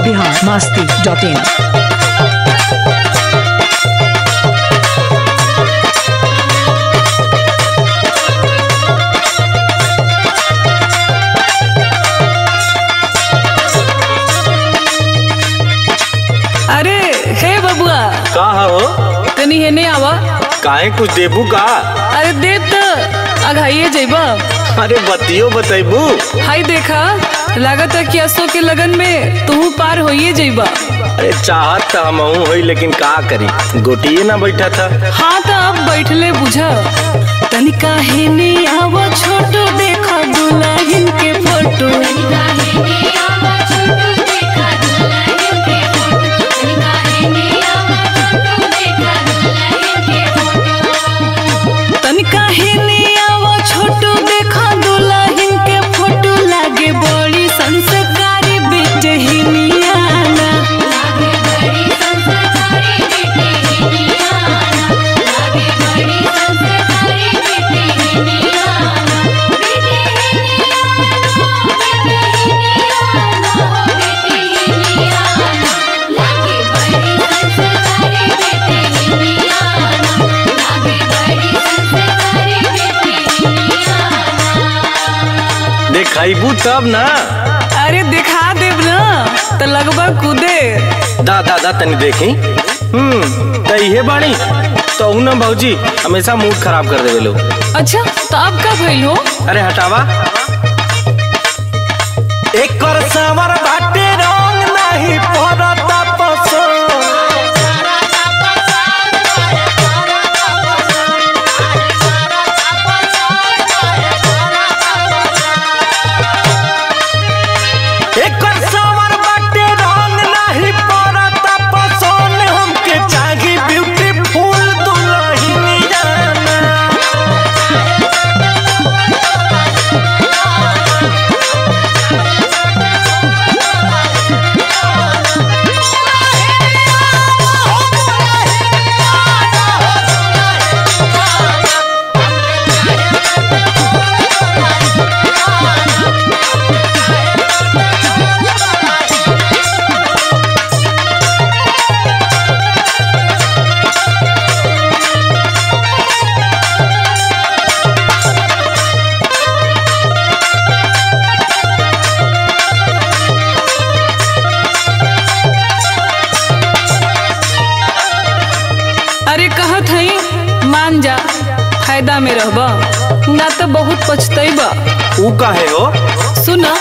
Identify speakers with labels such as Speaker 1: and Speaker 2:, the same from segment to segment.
Speaker 1: biharmasti.in।
Speaker 2: अरे हे बबुआ
Speaker 3: का हो
Speaker 2: तनी हेने आवा।
Speaker 3: काहे कुछ देबू का?
Speaker 2: अरे दे त अघाइए जइबा।
Speaker 3: अरे बतियो बतैबू।
Speaker 2: हाय देखा लागत है कि असो के लगन में तू पार होइए जइबा।
Speaker 3: अरे चाहत तो हमहू होई लेकिन का करी गोटिए ना बैठा था।
Speaker 2: हाँ तो अब बैठले बुझा तनिका हेने आवा छोटो देखा दुल्हन के फोटो। तनिका हेने आवा छोटो देखा दुल्हन के फोटो लागे बड़ी संस्कारी बेटे हिनियाना।
Speaker 3: देखाइबू तब ना।
Speaker 2: अरे दिखा देब ना तो लगभग कूदे।
Speaker 3: दा दा दा तनी देखी। तो इहे बाणी तो ना भौजी हमेशा मूड खराब कर देवे लोग।
Speaker 2: अच्छा तो अब का भइल हो?
Speaker 3: अरे हटावा। एक और सावर बाटे रंग नहीं पड़ता पसंद। एक और सावर बाटे रंग नहीं पड़ता पसंद। हमके चाहिए ब्यूटीफुल दुल्हनियाना।
Speaker 2: अरे कहत हई मान जा फायदा में रहबा ना तो बहुत पछतैबा।
Speaker 3: ऊ काहे हो?
Speaker 2: सुना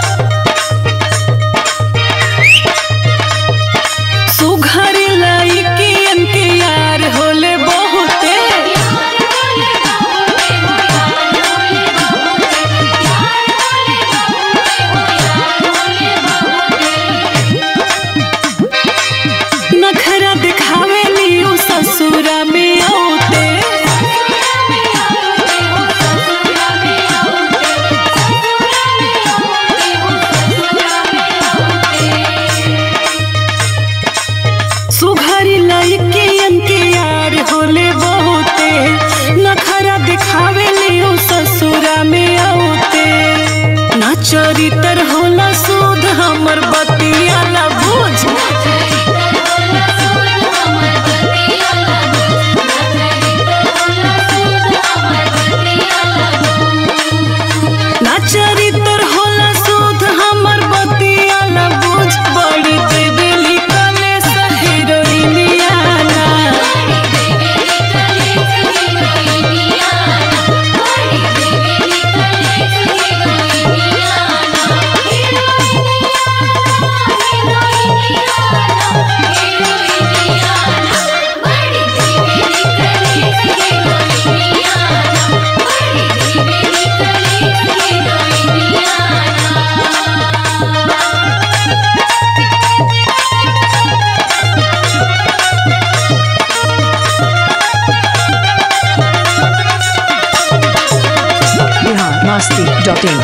Speaker 2: सुघरी लइकियन के यार होले बहुते। नखरा दिखावे लियो ससुरा में औते। सुघरी लइकियन के यार होले बहुते। नखरा दिखावे लियो ससुरा में औते। ना चरितर होला सुध हमर बतिया ला बुझ। ना चरितर होला सुध हमर बतिया ला बुझ। बड़ी देवेली कले सहिरोइनियाना।
Speaker 1: biharmasti.in।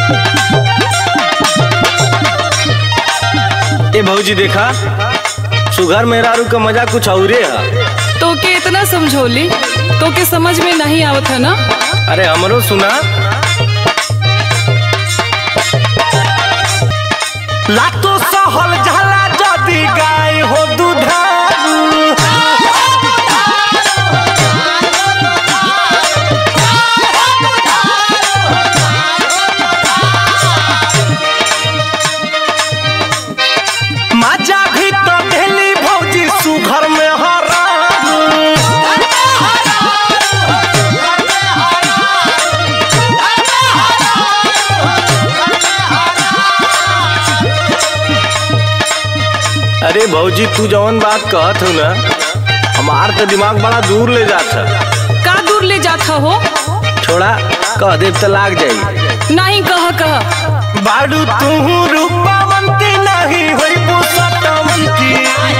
Speaker 3: ए भौजी देखा सुघर मेहरारू का मजा कुछ औरे है।
Speaker 2: तो के इतना समझौली तो के समझ में नहीं आवत है ना।
Speaker 3: अरे हमरो सुना। लातो सहल झाला जदी गाय हो दुधारू। मजा भी तो ढेली भौजी सुघर में हरारू। अरे भौजी तू जवन बात कहत हो ना, हमार तो दिमाग बड़ा दूर ले जात है।
Speaker 2: का दूर ले जाता हो?
Speaker 3: छोड़ा कह देव तो लाग जाई।
Speaker 2: नहीं कह
Speaker 3: बाडू तू रूपवंती नहीं होई पुसतवंती।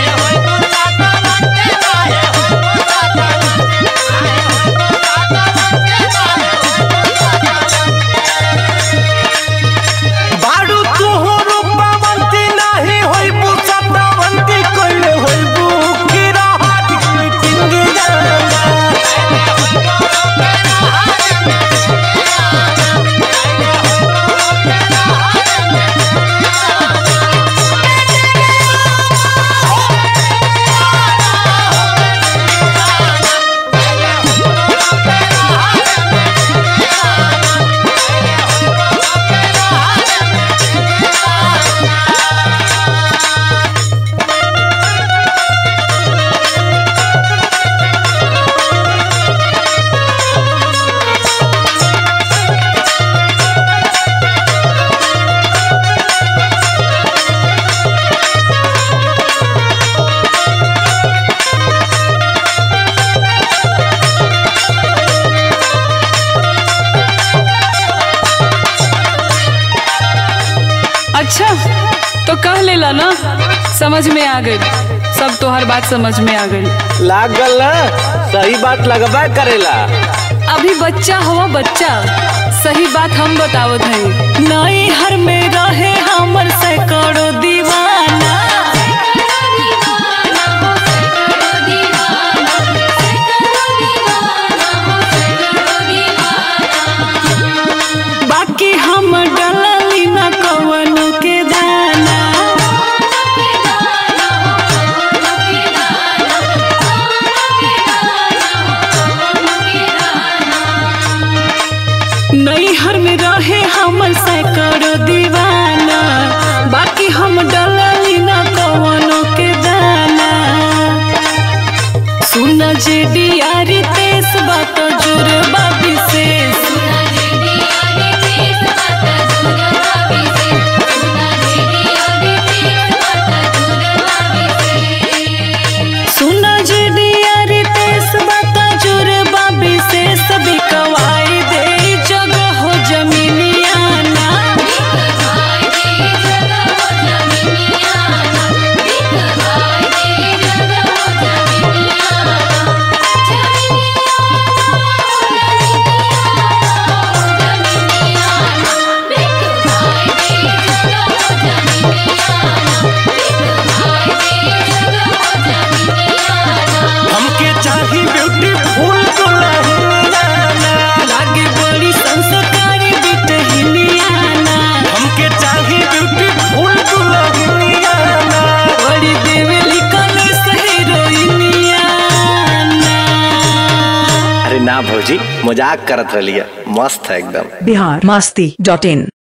Speaker 3: बाडू तू रूपवंती नहीं होई पुसतवंती। कोइले होई बुकी रहत टिंगी जाना।
Speaker 2: अच्छा तो कह लेला ना, समझ में आ गई। सब तो हर बात समझ में आ गई।
Speaker 3: लागल ना सही बात लगबा करेला।
Speaker 2: अभी बच्चा हो बच्चा, सही बात हम बतावत है। नई हर में रहे हमर सैकड़ों दीवाना। बाकी हम डलली न कवनो के दाना। नैहर में रहे हमर सैकड़ों दीवाना। बाकी हम डलली न कवनो के दाना। सुन जे डियारी तेस बात जुरबा विशेष। सुन जे डियारी तेस बात जुरबा विशेष। बिकवाई दे जगह हो जमीनियाना।
Speaker 3: हमके चाही ब्यूटीफुल दुल्हनिया।
Speaker 2: लागे बड़ी संस्कारी बिटहिनियाना।
Speaker 3: हमके चाही ब्यूटीफुल दुल्हनिया।
Speaker 2: बड़ी देवली कलेस हीरोइनियाना।
Speaker 3: अरे ना भौजी मजाक करत रहिए, मस्त है एकदम।
Speaker 1: बिहार मस्ती.in